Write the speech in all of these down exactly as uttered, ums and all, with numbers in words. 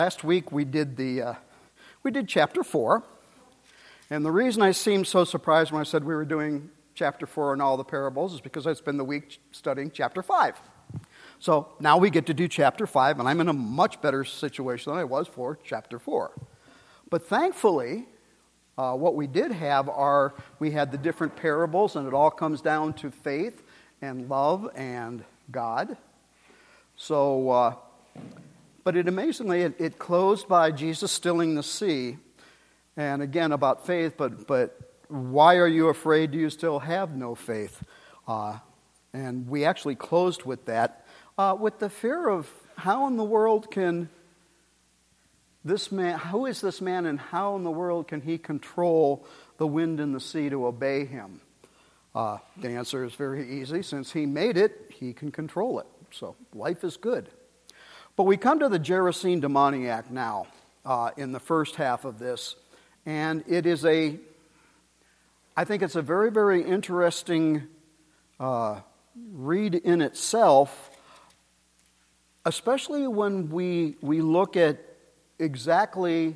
Last week we did the uh, we did chapter four, and the reason I seemed so surprised when I said we were doing chapter four and all the parables is because I spent the week studying chapter five. So now we get to do chapter five, and I'm in a much better situation than I was for chapter four. But thankfully, uh, what we did have are we had the different parables, and it all comes down to faith and love and God. So. Uh, But it amazingly, it, it closed by Jesus stilling the sea. And again, about faith, but but why are you afraid? Do you still have no faith? Uh, and we actually closed with that, uh, with the fear of how in the world can this man, who is this man and how in the world can he control the wind and the sea to obey him? Uh, the answer is very easy. Since he made it, he can control it. So life is good. But we come to the Gerasene demoniac now uh, in the first half of this, and it is a, I think it's a very, very interesting uh, read in itself, especially when we we look at exactly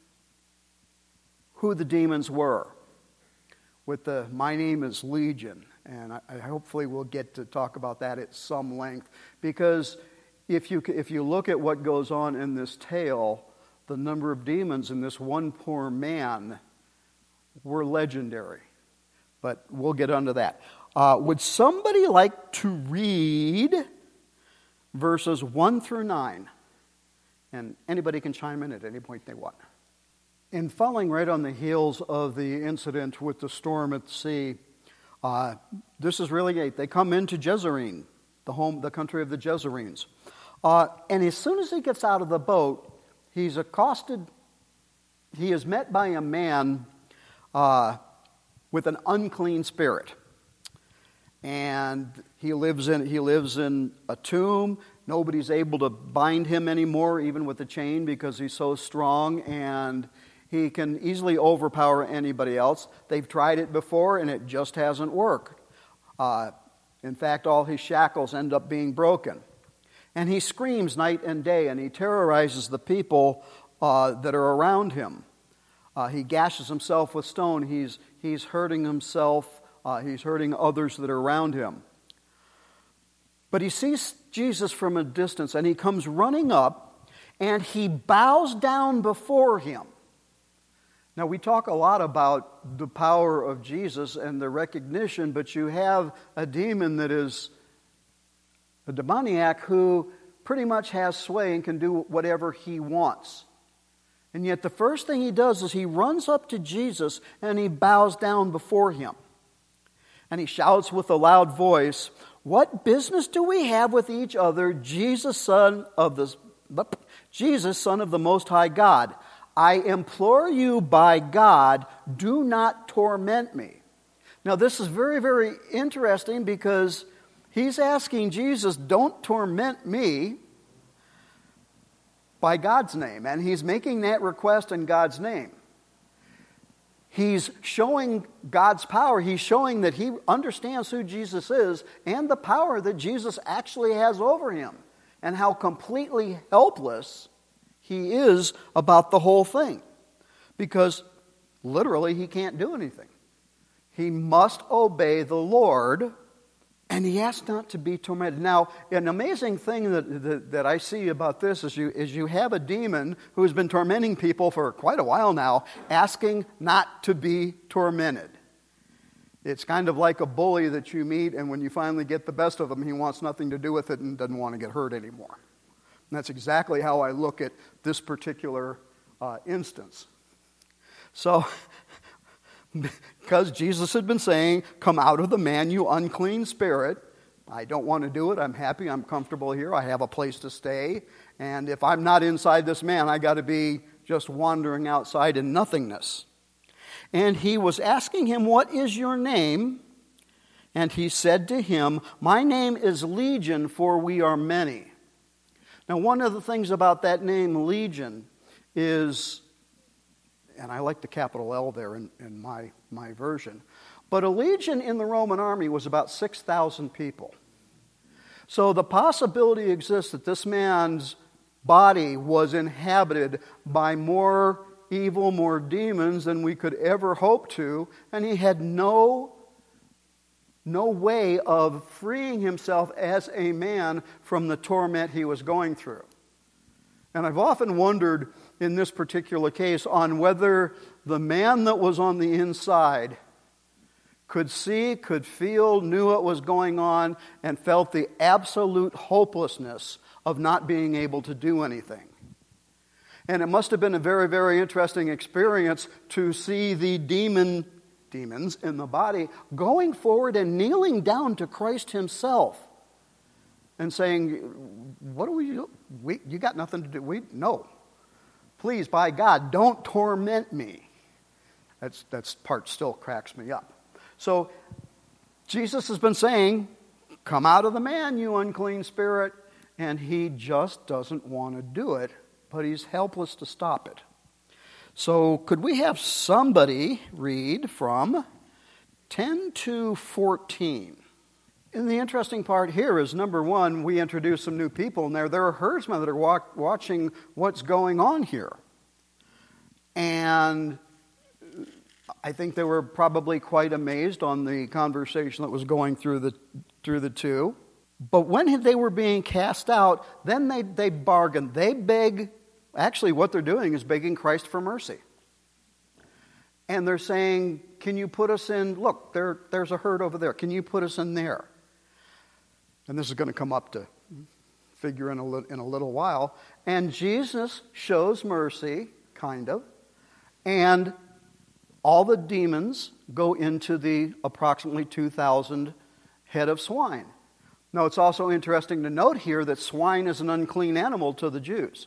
who the demons were. With the, my name is Legion, and I, I hopefully we'll get to talk about that at some length, because If you if you look at what goes on in this tale, the number of demons in this one poor man were legendary. But we'll get onto that. Uh, would somebody like to read verses one through nine? And anybody can chime in at any point they want. In following right on the heels of the incident with the storm at the sea, uh, this is really it. They come into Gerasene, the home, the country of the Gerasenes. Uh, and as soon as he gets out of the boat, he's accosted, he is met by a man uh, with an unclean spirit. And he lives in he lives in a tomb. Nobody's able to bind him anymore, even with a chain, because he's so strong, and he can easily overpower anybody else. They've tried it before, and it just hasn't worked. Uh, in fact, all his shackles end up being broken. And he screams night and day, and he terrorizes the people uh, that are around him. Uh, he gashes himself with stone. He's he's hurting himself. Uh, he's hurting others that are around him. But he sees Jesus from a distance, and he comes running up, and he bows down before him. Now, we talk a lot about the power of Jesus and the recognition, but you have a demon that is a demoniac who pretty much has sway and can do whatever he wants. And yet the first thing he does is he runs up to Jesus and he bows down before him. And he shouts with a loud voice, "What business do we have with each other, Jesus, son of the Jesus, son of the Most High God? I implore you by God, do not torment me." Now this is very, very interesting, because he's asking Jesus, don't torment me, by God's name. And he's making that request in God's name. He's showing God's power. He's showing that he understands who Jesus is and the power that Jesus actually has over him, and how completely helpless he is about the whole thing. Because literally he can't do anything. He must obey the Lord, and he asked not to be tormented. Now, an amazing thing that, that, that I see about this is you, is you have a demon who has been tormenting people for quite a while now, asking not to be tormented. It's kind of like a bully that you meet, and when you finally get the best of him, he wants nothing to do with it and doesn't want to get hurt anymore. And that's exactly how I look at this particular uh, instance. So, because Jesus had been saying, "Come out of the man, you unclean spirit." I don't want to do it. I'm happy. I'm comfortable here. I have a place to stay. And if I'm not inside this man, I got to be just wandering outside in nothingness. And he was asking him, "What is your name?" And he said to him, "My name is Legion, for we are many." Now, one of the things about that name, Legion, is, and I like the capital L there in, in my, my version, but a legion in the Roman army was about six thousand people. So the possibility exists that this man's body was inhabited by more evil, more demons than we could ever hope to, and he had no, no way of freeing himself as a man from the torment he was going through. And I've often wondered in this particular case on whether the man that was on the inside could see, could feel, knew what was going on, and felt the absolute hopelessness of not being able to do anything. And it must have been a very, very interesting experience to see the demon, demons in the body going forward and kneeling down to Christ himself and saying, what do we do? We, you got nothing to do. We, no. Please, by God, don't torment me. That's, that's part still cracks me up. So Jesus has been saying, come out of the man, you unclean spirit. And he just doesn't want to do it, but he's helpless to stop it. So could we have somebody read from ten to fourteen? And the interesting part here is, number one, we introduce some new people in there. There are herdsmen that are walk, watching what's going on here. And I think they were probably quite amazed on the conversation that was going through the through the two. But when they were being cast out, then they, they bargain. They beg, actually what they're doing is begging Christ for mercy. And they're saying, can you put us in, look, there, there's a herd over there. Can you put us in there? And this is going to come up to figure in a, li- in a little while. And Jesus shows mercy, kind of. And all the demons go into the approximately two thousand head of swine. Now, it's also interesting to note here that swine is an unclean animal to the Jews.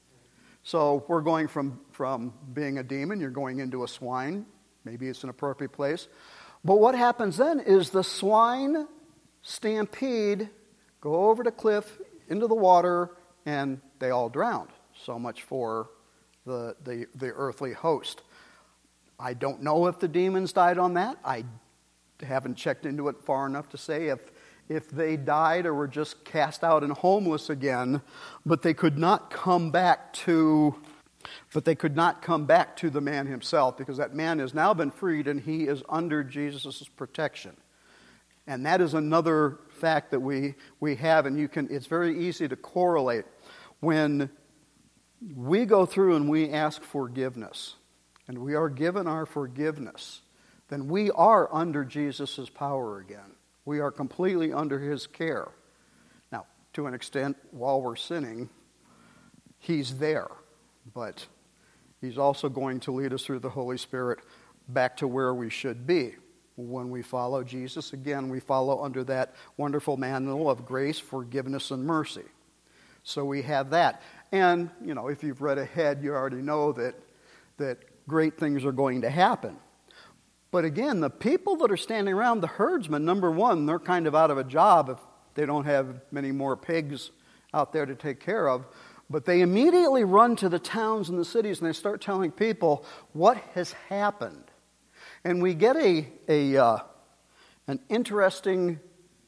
So we're going from, from being a demon, you're going into a swine. Maybe it's an appropriate place. But what happens then is the swine stampede, go over the cliff, into the water, and they all drowned. So much for the, the, the earthly host. I don't know if the demons died on that. I haven't checked into it far enough to say if if they died or were just cast out and homeless again, but they could not come back to, but they could not come back to the man himself, because that man has now been freed and he is under Jesus' protection. And that is another fact that we, we have, and you can, it's very easy to correlate. When we go through and we ask forgiveness, and we are given our forgiveness, then we are under Jesus' power again. We are completely under his care. Now, to an extent, while we're sinning, he's there. But he's also going to lead us through the Holy Spirit back to where we should be. When we follow Jesus, again, we follow under that wonderful mantle of grace, forgiveness, and mercy. So we have that. And, you know, if you've read ahead, you already know that, that great things are going to happen. But again, the people that are standing around, the herdsmen, number one, they're kind of out of a job if they don't have many more pigs out there to take care of. But they immediately run to the towns and the cities and they start telling people what has happened. And we get a, a uh, an interesting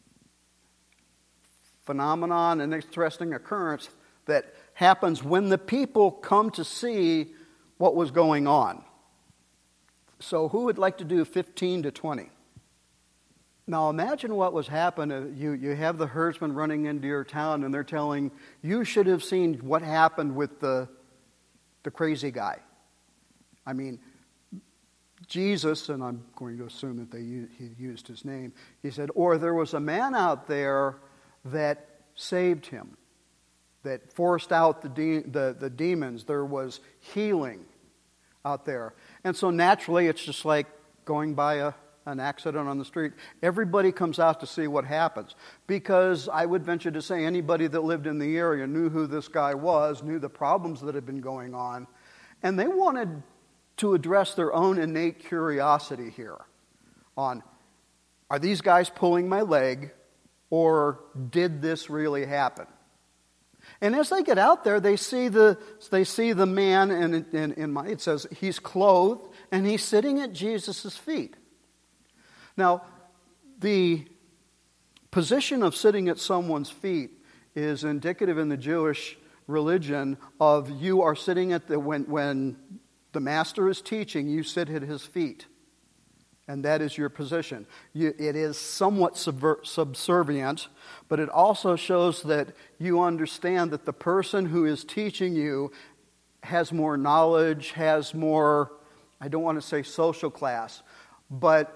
phenomenon, an interesting occurrence that happens when the people come to see what was going on. So who would like to do fifteen to twenty? Now imagine what was happening. You, you have the herdsmen running into your town and they're telling, you should have seen what happened with the, the crazy guy. I mean, Jesus, and I'm going to assume that they he used his name, he said, or there was a man out there that saved him, that forced out the de- the, the demons. There was healing out there. And so naturally, it's just like going by a, an accident on the street. Everybody comes out to see what happens. Because I would venture to say anybody that lived in the area knew who this guy was, knew the problems that had been going on, and they wanted to address their own innate curiosity here on, are these guys pulling my leg, or did this really happen? And as they get out there, they see the they see the man, and in, in my, it says he's clothed, and he's sitting at Jesus' feet. Now, the position of sitting at someone's feet is indicative in the Jewish religion of you are sitting at the, when, when the master is teaching, you sit at his feet. And that is your position. You, it is somewhat subver- subservient, but it also shows that you understand that the person who is teaching you has more knowledge, has more, I don't want to say social class, but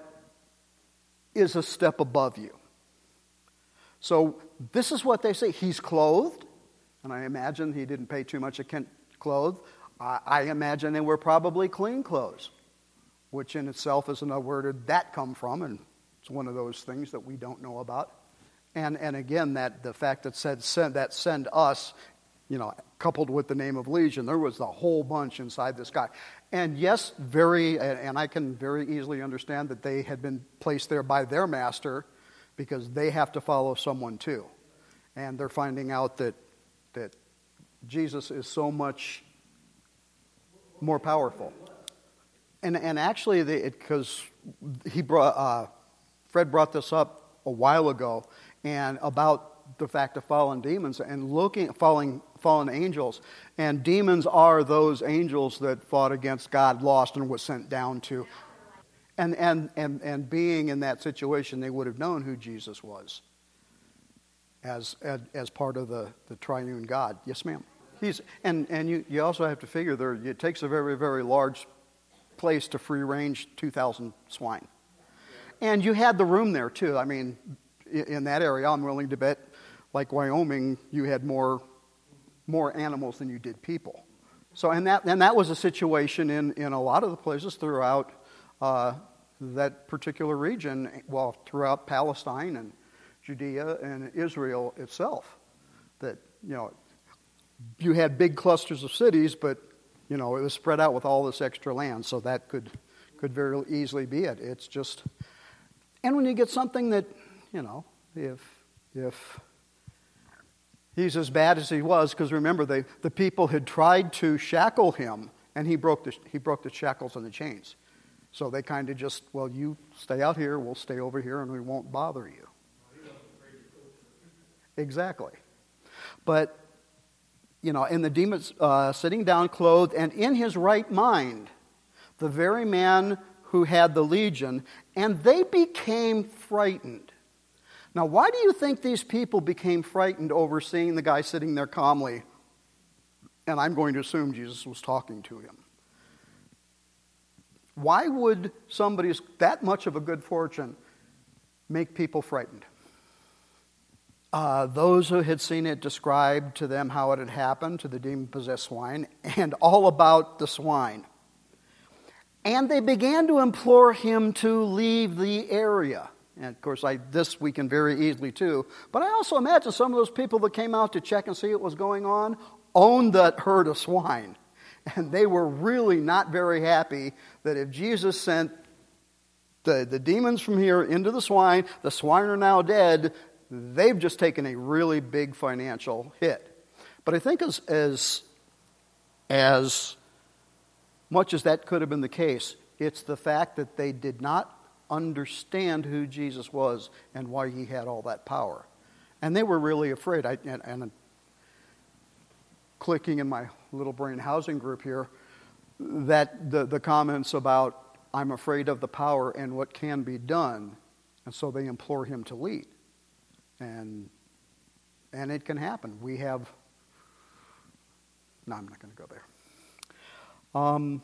is a step above you. So this is what they say. He's clothed, and I imagine he didn't pay too much attention to clothes. I, I imagine they were probably clean clothes, which in itself is another where did that come from, and it's one of those things that we don't know about. And and again, that the fact that said send, that send us, you know, coupled with the name of Legion, there was a whole bunch inside this guy. And yes, very, and I can very easily understand that they had been placed there by their master because they have to follow someone too. And they're finding out that that Jesus is so much more powerful. And and actually, because he brought uh, Fred brought this up a while ago, and about the fact of fallen demons and looking falling fallen angels, and demons are those angels that fought against God, lost, and was sent down to. And and and and being in that situation, they would have known who Jesus was as as, as part of the, the triune God. Yes, ma'am. He's and and you you also have to figure there it takes a very very large place to free range two thousand swine. And you had the room there too. I mean, in that area, I'm willing to bet, like Wyoming, you had more more animals than you did people. So, and that and that was a situation in, in a lot of the places throughout uh, that particular region, well, throughout Palestine and Judea and Israel itself. That, you know, you had big clusters of cities, but you know, it was spread out with all this extra land, so that could could very easily be it. It's just, and when you get something that, you know, if if he's as bad as he was, because remember, they, the people had tried to shackle him, and he broke the he broke the shackles and the chains. So they kind of just, well, you stay out here, we'll stay over here, and we won't bother you. Exactly, but. You know, and the demons uh, sitting down clothed and in his right mind, the very man who had the legion, and they became frightened. Now, why do you think these people became frightened over seeing the guy sitting there calmly? And I'm going to assume Jesus was talking to him. Why would somebody's that much of a good fortune make people frightened? Uh, those who had seen it described to them how it had happened to the demon-possessed swine and all about the swine. And they began to implore him to leave the area. And of course, I, this we can very easily too. But I also imagine some of those people that came out to check and see what was going on owned that herd of swine. And they were really not very happy that if Jesus sent the, the demons from here into the swine, the swine are now dead, they've just taken a really big financial hit. But I think as as as much as that could have been the case, it's the fact that they did not understand who Jesus was and why he had all that power. And they were really afraid. I, and, and clicking in my little brain housing group here, that the, the comments about, I'm afraid of the power and what can be done, and so they implore him to lead. And and it can happen. We have... No, I'm not going to go there. Um,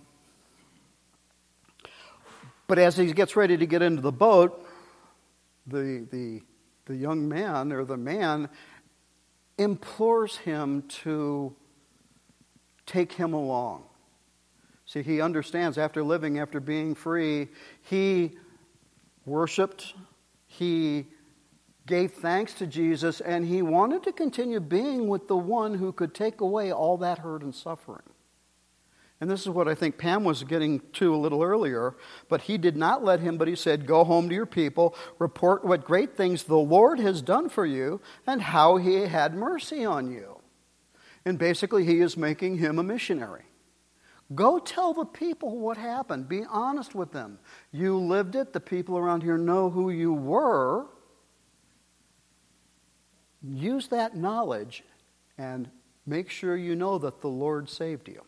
but as he gets ready to get into the boat, the the the young man or the man implores him to take him along. See, he understands after living, after being free, he worshiped, he gave thanks to Jesus, and he wanted to continue being with the one who could take away all that hurt and suffering. And this is what I think Pam was getting to a little earlier, but he did not let him, but he said, go home to your people, report what great things the Lord has done for you, and how he had mercy on you. And basically, he is making him a missionary. Go tell the people what happened. Be honest with them. You lived it. The people around here know who you were. Use that knowledge and make sure you know that the Lord saved you.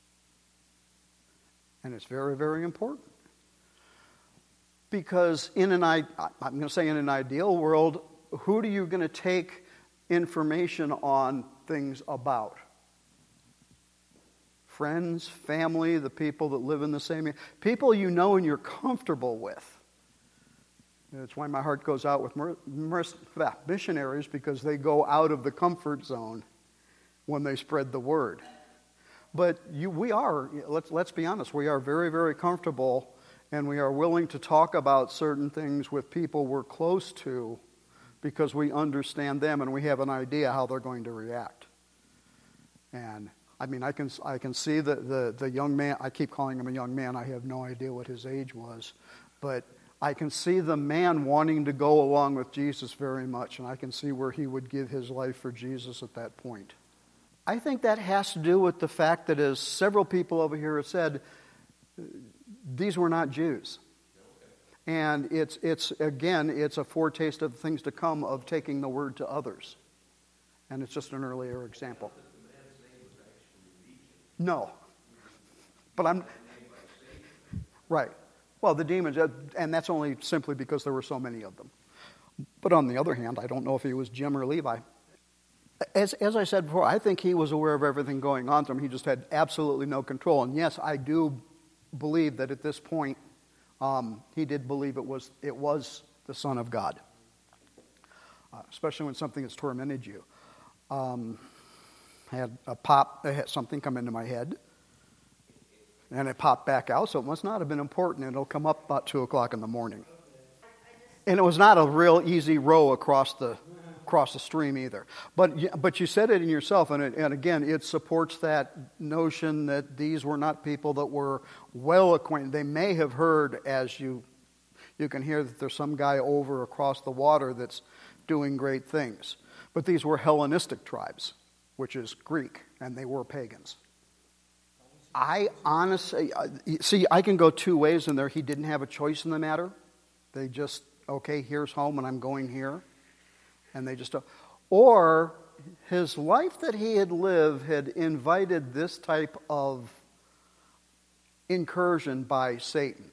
And it's very, very important. Because in an, I'm going to say in an ideal world, who are you going to take information on things about? Friends, family, the people that live in the same area, people you know and you're comfortable with. That's why my heart goes out with mer- mer- missionaries, because they go out of the comfort zone when they spread the word. But you, we are, let's, let's be honest, we are very, very comfortable, and we are willing to talk about certain things with people we're close to because we understand them and we have an idea how they're going to react. And I mean, I can I can see the, the, the young man, I keep calling him a young man, I have no idea what his age was, but I can see the man wanting to go along with Jesus very much, and I can see where he would give his life for Jesus at that point. I think that has to do with the fact that, as several people over here have said, these were not Jews. And it's, it's again, it's a foretaste of things to come of taking the word to others. And it's just an earlier example. No. But I'm... Right. Well, the demons, and that's only simply because there were so many of them. But on the other hand, I don't know if he was Jim or Levi. As as I said before, I think he was aware of everything going on to him. He just had absolutely no control. And yes, I do believe that at this point, um, he did believe it was it was the Son of God, uh, especially when something has tormented you. Um, I had a pop, I had something come into my head, and it popped back out, so it must not have been important. It'll come up about two o'clock in the morning. And it was not a real easy row across the across the stream either. But but you said it in yourself, and, it, and again, it supports that notion that these were not people that were well acquainted. They may have heard, as you you can hear, that there's some guy over across the water that's doing great things. But these were Hellenistic tribes, which is Greek, and they were pagans. I honestly, see, I can go two ways in there. He didn't have a choice in the matter. They just, okay, here's home and I'm going here. And they just, or his life that he had lived had invited this type of incursion by Satan.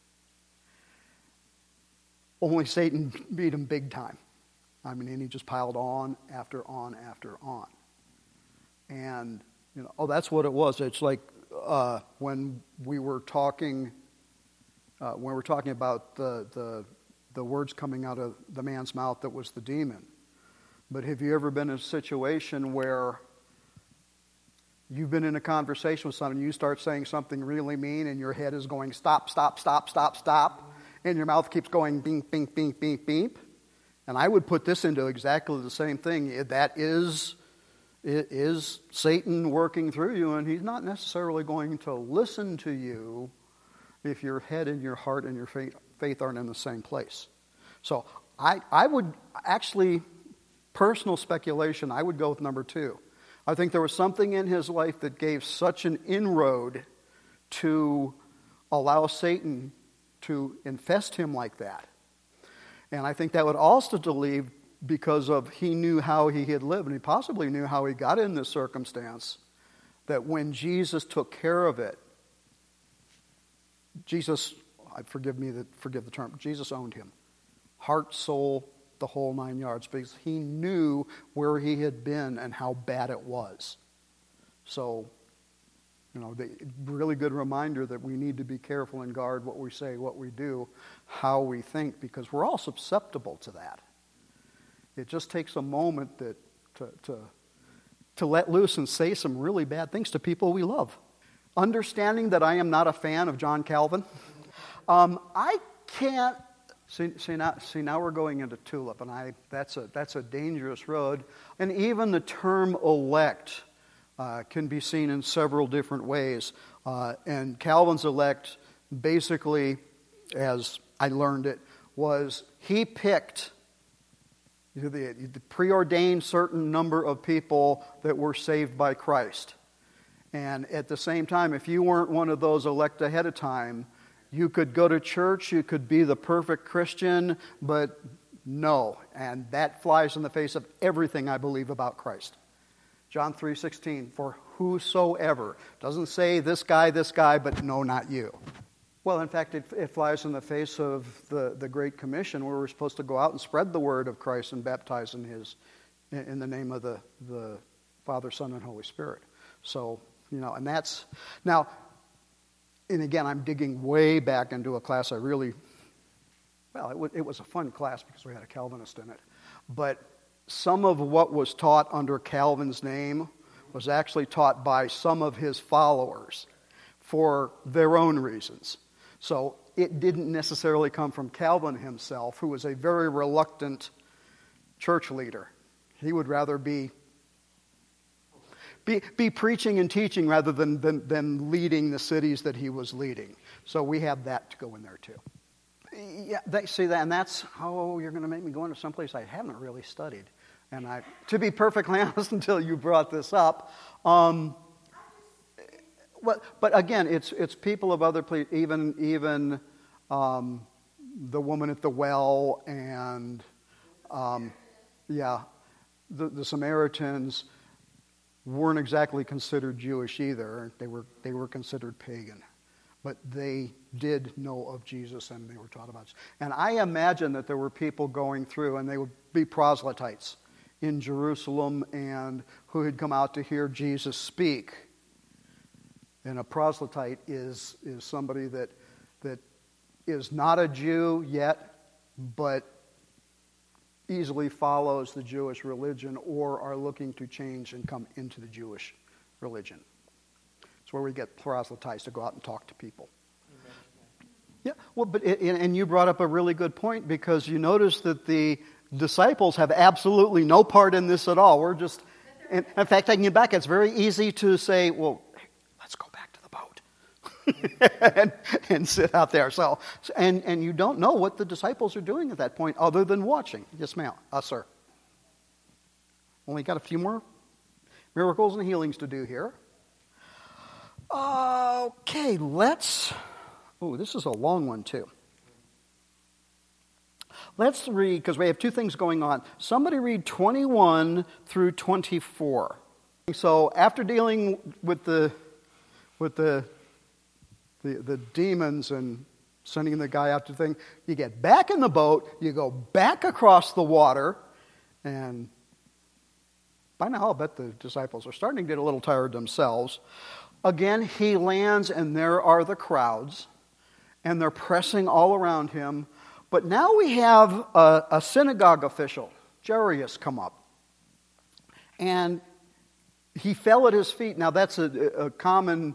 Only Satan beat him big time. I mean, and he just piled on after on after on. And, you know, oh, that's what it was. It's like uh, when we were talking, uh, when we were talking about the, the the words coming out of the man's mouth that was the demon. But have you ever been in a situation where you've been in a conversation with someone and you start saying something really mean and your head is going stop, stop, stop, stop, stop, and your mouth keeps going beep, beep, beep, beep, beep? And I would put this into exactly the same thing. That is, it is Satan working through you, and he's not necessarily going to listen to you if your head and your heart and your faith, faith aren't in the same place. So I, I would actually, personal speculation, I would go with number two. I think there was something in his life that gave such an inroad to allow Satan to infest him like that. And I think that would also believe because of he knew how he had lived, and he possibly knew how he got in this circumstance, that when Jesus took care of it, Jesus, I forgive me that forgive the term, Jesus owned him. Heart, soul, the whole nine yards, because he knew where he had been and how bad it was. So, you know, the really good reminder that we need to be careful and guard what we say, what we do, how we think, because we're all susceptible to that. It just takes a moment that to to, to let loose and say some really bad things to people we love. Understanding that I am not a fan of John Calvin, um, I can't see, see now. See now we're going into tulip, and I that's a that's a dangerous road. And even the term elect uh, can be seen in several different ways. Uh, and Calvin's elect, basically, as I learned it, was he picked the, the preordained certain number of people that were saved by Christ. And at the same time, if you weren't one of those elect ahead of time, you could go to church, you could be the perfect Christian, but no. And that flies in the face of everything I believe about Christ. John three sixteen, for whosoever. Doesn't say this guy, this guy, but no, not you. Well, in fact, it, it flies in the face of the, the Great Commission, where we're supposed to go out and spread the word of Christ and baptize in his, in the name of the, the Father, Son, and Holy Spirit. So, you know, and that's, now, and again, I'm digging way back into a class I really, well, it was, it was a fun class because we had a Calvinist in it. But some of what was taught under Calvin's name was actually taught by some of his followers for their own reasons. So it didn't necessarily come from Calvin himself, who was a very reluctant church leader. He would rather be be, be preaching and teaching rather than, than, than leading the cities that he was leading. So we had that to go in there too. Yeah, they see that, and that's, oh, you're going to make me go into someplace I haven't really studied. And I, to be perfectly honest, until you brought this up, um, But, but again, it's it's people of other places, even even um, the woman at the well, and um, yeah, the, the Samaritans weren't exactly considered Jewish either. They were they were considered pagan, but they did know of Jesus and they were taught about Jesus. And I imagine that there were people going through, and they would be proselytes in Jerusalem, and who had come out to hear Jesus speak. And a proselyte is is somebody that that is not a Jew yet, but easily follows the Jewish religion or are looking to change and come into the Jewish religion. It's where we get proselytes to go out and talk to people. Yeah, well, but it, and you brought up a really good point, because you notice that the disciples have absolutely no part in this at all. We're just, in, in fact, taking it back, it's very easy to say, well, let's go back to the boat and, and sit out there. So, and and you don't know what the disciples are doing at that point other than watching. Yes, ma'am. Uh, sir. Only got a few more miracles and healings to do here. Okay, let's... Oh, this is a long one too. Let's read, because we have two things going on. Somebody read twenty-one through twenty-four. So after dealing with the with the the, the demons and sending the guy out to thing, you get back in the boat, you go back across the water, and by now I'll bet the disciples are starting to get a little tired themselves. Again, he lands, and there are the crowds, and they're pressing all around him. But now we have a, a synagogue official, Jairus, come up. And he fell at his feet. Now that's a, a common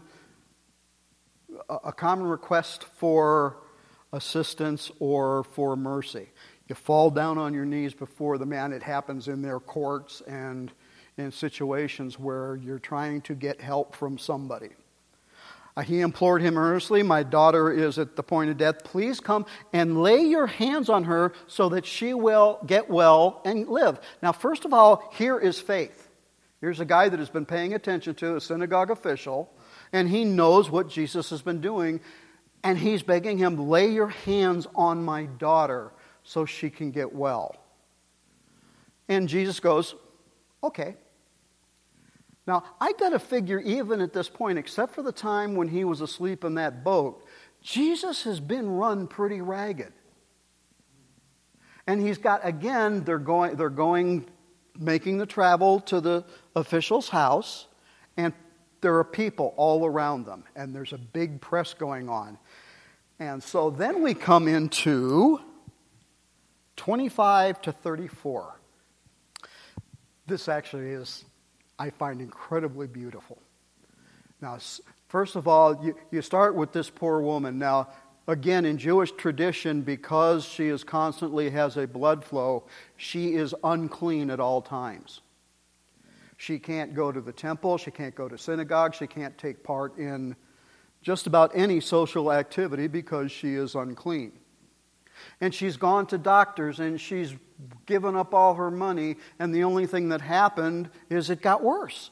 a common request for assistance or for mercy. You fall down on your knees before the man. It happens in their courts and in situations where you're trying to get help from somebody. He implored him earnestly, my daughter is at the point of death. Please come and lay your hands on her so that she will get well and live. Now, first of all, here is faith. Here's a guy that has been paying attention to, a synagogue official, and he knows what Jesus has been doing, and he's begging him, lay your hands on my daughter so she can get well. And Jesus goes, okay. Now, I got to figure, even at this point, except for the time when he was asleep in that boat, Jesus has been run pretty ragged. And he's got, again, they're going, they're going, making the travel to the official's house, and there are people all around them, and there's a big press going on. And so then we come into twenty-five to thirty-four. This actually is, I find, incredibly beautiful. Now, first of all, you, you start with this poor woman. Now, again, in Jewish tradition, because she is constantly has a blood flow, she is unclean at all times. She can't go to the temple, she can't go to synagogue, she can't take part in just about any social activity because she is unclean. And she's gone to doctors, and she's given up all her money, and the only thing that happened is it got worse.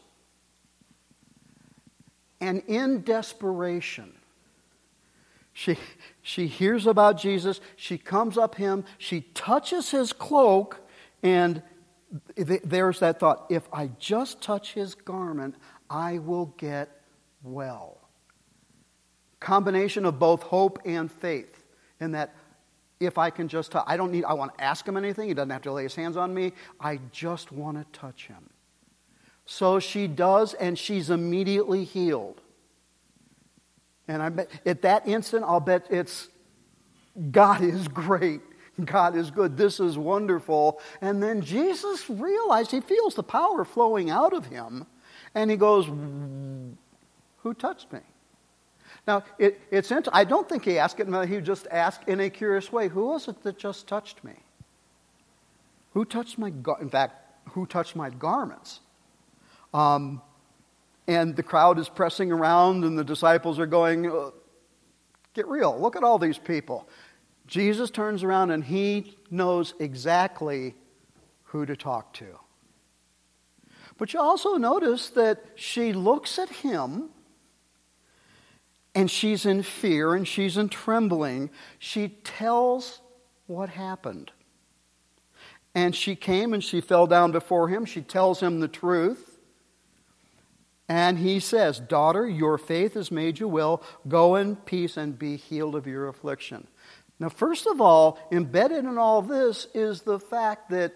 And in desperation, she, she hears about Jesus, she comes up him, she touches his cloak, and there's that thought, if I just touch his garment, I will get well. Combination of both hope and faith, in that if I can just touch, I don't need, I want to ask him anything. He doesn't have to lay his hands on me. I just want to touch him. So she does, and she's immediately healed. And I bet at that instant, I'll bet it's, God is great. God is good. This is wonderful. And then Jesus realized, he feels the power flowing out of him. And he goes, who touched me? Now, it, it's interesting. I don't think he asked it. He just asked in a curious way, who was it that just touched me? Who touched my, gar- in fact, who touched my garments? Um, and the crowd is pressing around, and the disciples are going, get real. Look at all these people. Jesus turns around, and he knows exactly who to talk to. But you also notice that she looks at him, and she's in fear, and she's in trembling. She tells what happened. And she came, and she fell down before him. She tells him the truth. And he says, daughter, your faith has made you well. Go in peace and be healed of your affliction. Now, first of all, embedded in all this is the fact that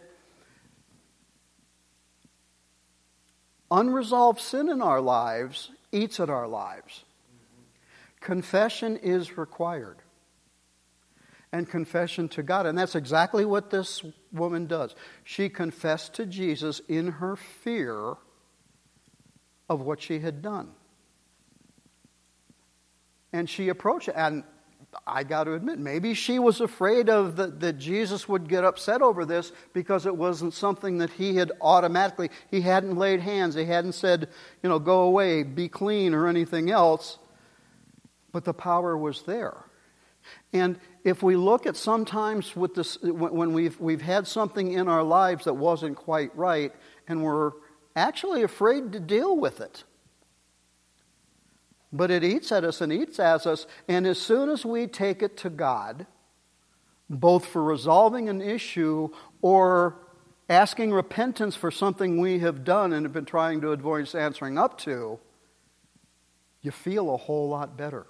unresolved sin in our lives eats at our lives. Confession is required. And confession to God. And that's exactly what this woman does. She confessed to Jesus in her fear of what she had done. And she approached it. And I got to admit, maybe she was afraid of the, that Jesus would get upset over this because it wasn't something that he had automatically, he hadn't laid hands, he hadn't said, you know, go away, be clean or anything else. But the power was there. And if we look at sometimes with this, when we've, we've had something in our lives that wasn't quite right, and we're actually afraid to deal with it. But it eats at us and eats at us, and as soon as we take it to God, both for resolving an issue or asking repentance for something we have done and have been trying to avoid answering up to, you feel a whole lot better.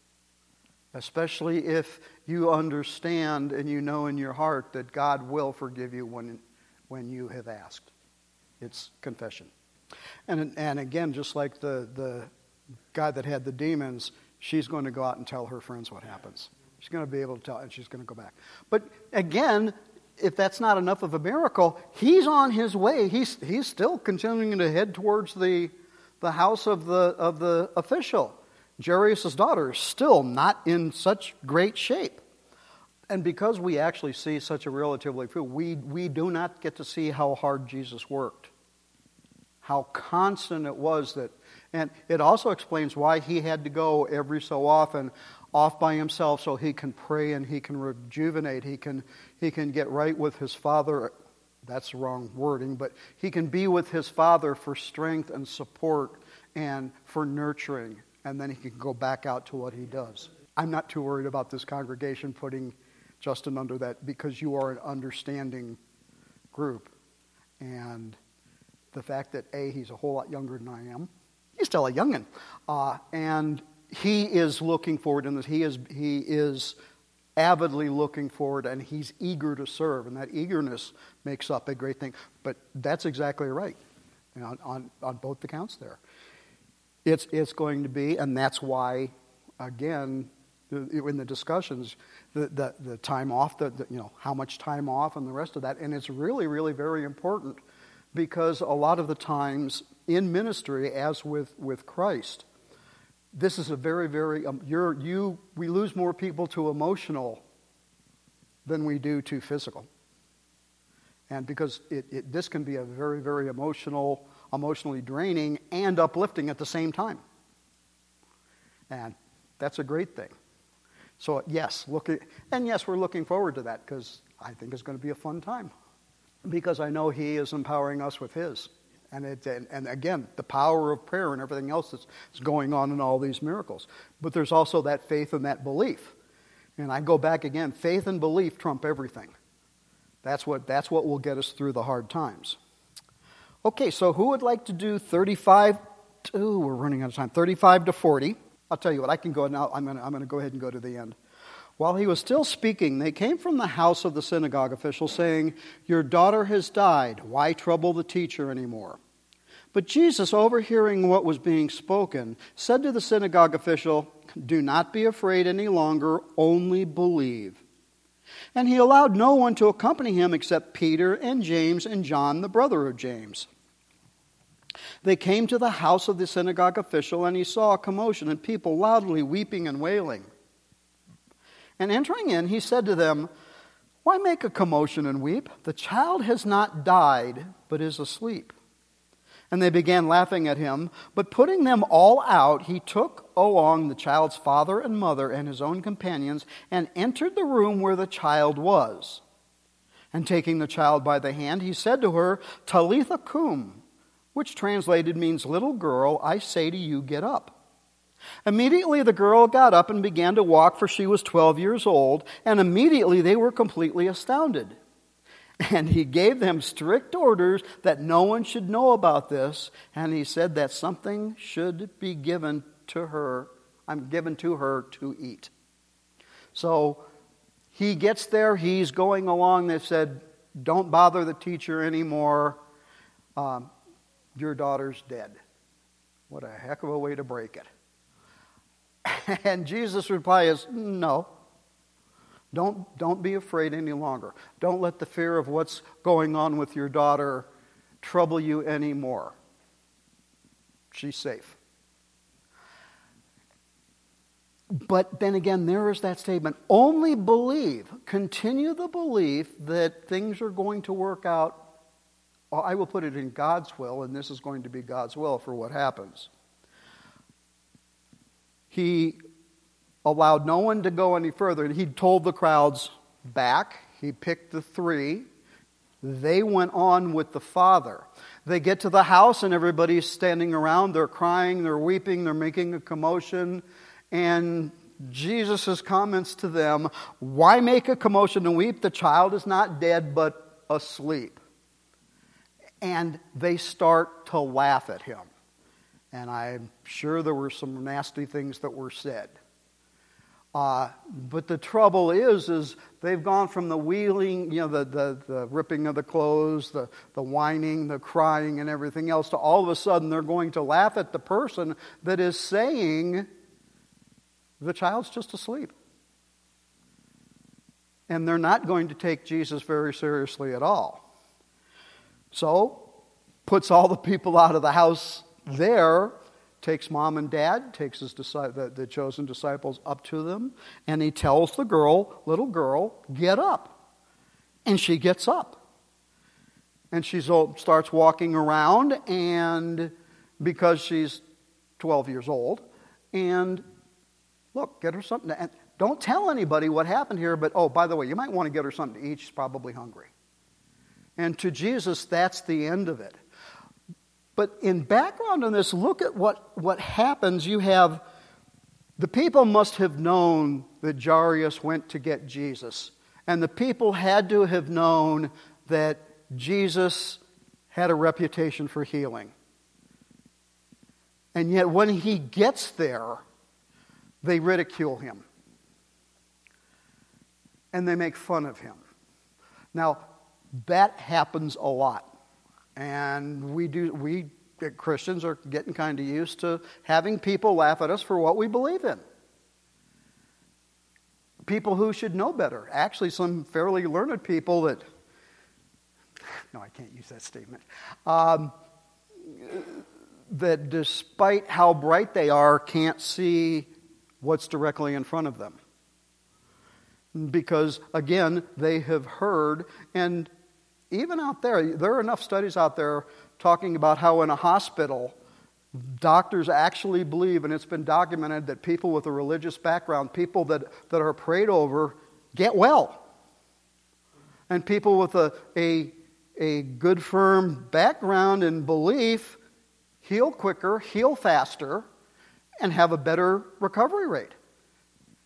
Especially if you understand and you know in your heart that God will forgive you when, when you have asked. It's confession. And, and again, just like the, the guy that had the demons, she's going to go out and tell her friends what happens. She's going to be able to tell, and she's going to go back. But again, if that's not enough of a miracle, he's on his way. He's he's still continuing to head towards the the house of the of the official. Jairus' daughter is still not in such great shape. And because we actually see such a relatively few, we we do not get to see how hard Jesus worked. How constant it was that, and it also explains why he had to go every so often off by himself so he can pray and he can rejuvenate, he can he can get right with his Father. That's the wrong wording, but he can be with his Father for strength and support and for nurturing, and then he can go back out to what he does. I'm not too worried about this congregation putting Justin under that, because you are an understanding group. And the fact that, A, he's a whole lot younger than I am. He's still a youngin'. Uh, and he is looking forward, and he is he is avidly looking forward, and he's eager to serve. And that eagerness makes up a great thing. But that's exactly right, you know, on, on, on both the counts there. It's, it's going to be, and that's why, again, in the discussions, the, the, the time off, the, the, you know, how much time off and the rest of that. And it's really, really very important, because a lot of the times in ministry, as with, with Christ, this is a very, very, um, you're, you, we lose more people to emotional than we do to physical. And because it, it, this can be a very, very emotional, emotionally draining and uplifting at the same time. And that's a great thing. So yes, look at, and yes, we're looking forward to that, because I think it's going to be a fun time. Because I know he is empowering us with his. And, it, and, and again, the power of prayer and everything else that's, that's going on in all these miracles. But there's also that faith and that belief. And I go back again, faith and belief trump everything. That's what, that's what will get us through the hard times. Okay, so who would like to do thirty-five? Ooh, we're running out of time. thirty-five to forty. I'll tell you what, I can go now. I'm going to I'm going to go ahead and go to the end. While he was still speaking, they came from the house of the synagogue official, saying, "Your daughter has died. Why trouble the teacher anymore?" But Jesus, overhearing what was being spoken, said to the synagogue official, "Do not be afraid any longer, only believe." And he allowed no one to accompany him except Peter and James and John, the brother of James. They came to the house of the synagogue official, and he saw a commotion and people loudly weeping and wailing. And entering in, he said to them, "Why make a commotion and weep? The child has not died, but is asleep." And they began laughing at him. But putting them all out, he took along the child's father and mother and his own companions, and entered the room where the child was. And taking the child by the hand, he said to her, "Talitha cum," which translated means, "Little girl, I say to you, get up." Immediately the girl got up and began to walk, for she was twelve years old, and immediately they were completely astounded. And he gave them strict orders that no one should know about this, and he said that something should be given to her, I'm given to her to eat. So he gets there, he's going along, they said, "Don't bother the teacher anymore. Um, Your daughter's dead." What a heck of a way to break it. And Jesus' reply is, "No. Don't, don't be afraid any longer. Don't let the fear of what's going on with your daughter trouble you anymore. She's safe." But then again, there is that statement, only believe. Continue the belief that things are going to work out. I will put it in God's will, and this is going to be God's will for what happens. He allowed no one to go any further. He told the crowds back. He picked the three. They went on with the father. They get to the house, and everybody's standing around. They're crying, they're weeping, they're making a commotion. And Jesus' comments to them, "Why make a commotion and weep? The child is not dead, but asleep." And they start to laugh at him. And I'm sure there were some nasty things that were said. Uh, but the trouble is, is they've gone from the wheeling, you know, the, the, the ripping of the clothes, the, the whining, the crying, and everything else, to all of a sudden they're going to laugh at the person that is saying, the child's just asleep. And they're not going to take Jesus very seriously at all. So, puts all the people out of the house there, takes mom and dad, takes his the, the chosen disciples up to them, and he tells the girl, "Little girl, get up." And she gets up. And she starts walking around, and because she's twelve years old, and look, get her something to, and don't tell anybody what happened here, but oh, by the way, you might want to get her something to eat. She's probably hungry. And to Jesus, that's the end of it. But in background on this, look at what, what happens. You have, the people must have known that Jairus went to get Jesus. And the people had to have known that Jesus had a reputation for healing. And yet when he gets there, they ridicule him. And they make fun of him. Now, that happens a lot. And we do we Christians are getting kind of used to having people laugh at us for what we believe in. People who should know better. Actually, some fairly learned people that, no, I can't use that statement, um, that despite how bright they are, can't see what's directly in front of them. Because, again, they have heard, and even out there, there are enough studies out there talking about how in a hospital, doctors actually believe, and it's been documented, that people with a religious background, people that, that are prayed over, get well. And people with a, a, a good, firm background and belief heal quicker, heal faster, and have a better recovery rate.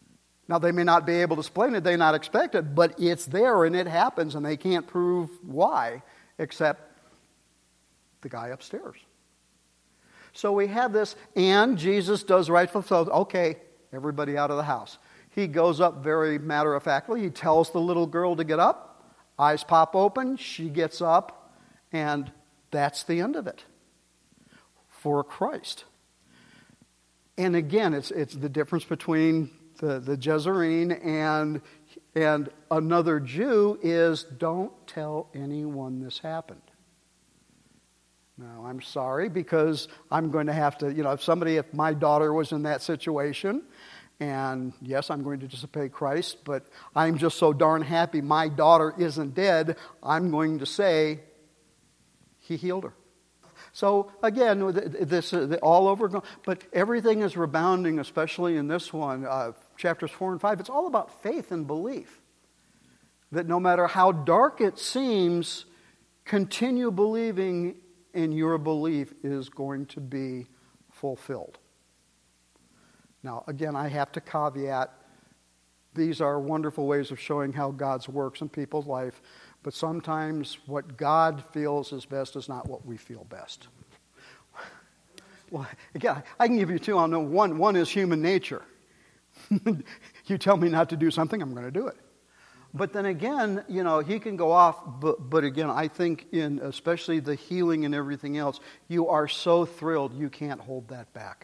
Now, they may not be able to explain it, they not expect it, but it's there and it happens, and they can't prove why, except the guy upstairs. So we have this, and Jesus does rightful so. Okay, everybody out of the house. He goes up very matter-of-factly. He tells the little girl to get up. Eyes pop open. She gets up, and that's the end of it for Christ. And again, it's it's the difference between the, the Jezrean and, and another Jew is don't tell anyone this happened. Now, I'm sorry because I'm going to have to, you know, if somebody, if my daughter was in that situation, and yes, I'm going to disobey Christ, but I'm just so darn happy my daughter isn't dead, I'm going to say, He healed her. So again, this uh, all over, but everything is rebounding, especially in this one, uh, chapters four and five. It's all about faith and belief. That no matter how dark it seems, continue believing, and your belief is going to be fulfilled. Now, again, I have to caveat, these are wonderful ways of showing how God works in people's life, but sometimes what God feels is best is not what we feel best. Well, again, I can give you two. I'll know one. One is human nature. You tell me not to do something, I'm going to do it. But then again, you know, he can go off, but, but again, I think in especially the healing and everything else, you are so thrilled you can't hold that back.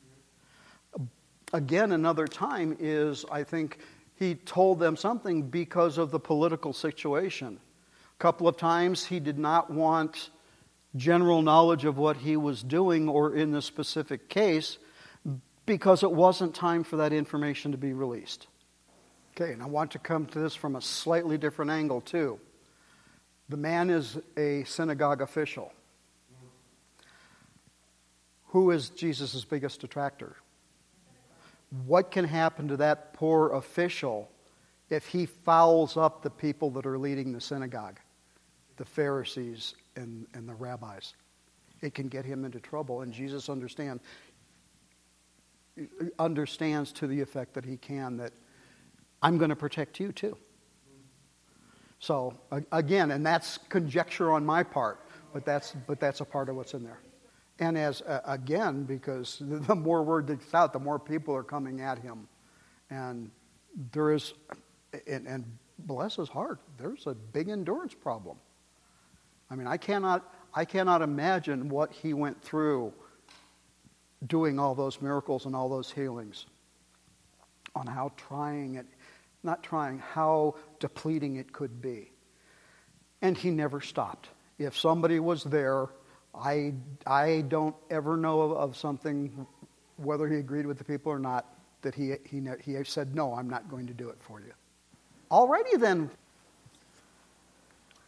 Again, another time is, I think, he told them something because of the political situation. A couple of times he did not want general knowledge of what he was doing or in the specific case because it wasn't time for that information to be released. Okay, and I want to come to this from a slightly different angle too. The man is a synagogue official. Who is Jesus' biggest detractor? What can happen to that poor official if he fouls up the people that are leading the synagogue, the Pharisees and, and the rabbis? It can get him into trouble, and Jesus understand, understands to the effect that he can that I'm going to protect you too. So again, and that's conjecture on my part, but that's but that's a part of what's in there. And as uh, again, because the more word gets out, the more people are coming at him, and there is, and, and bless his heart, there's a big endurance problem. I mean, I cannot I cannot imagine what he went through doing all those miracles and all those healings. On how trying it, not trying, how depleting it could be. And he never stopped. If somebody was there, I, I don't ever know of, of something, whether he agreed with the people or not, that he, he, he said, no, I'm not going to do it for you. Alrighty then.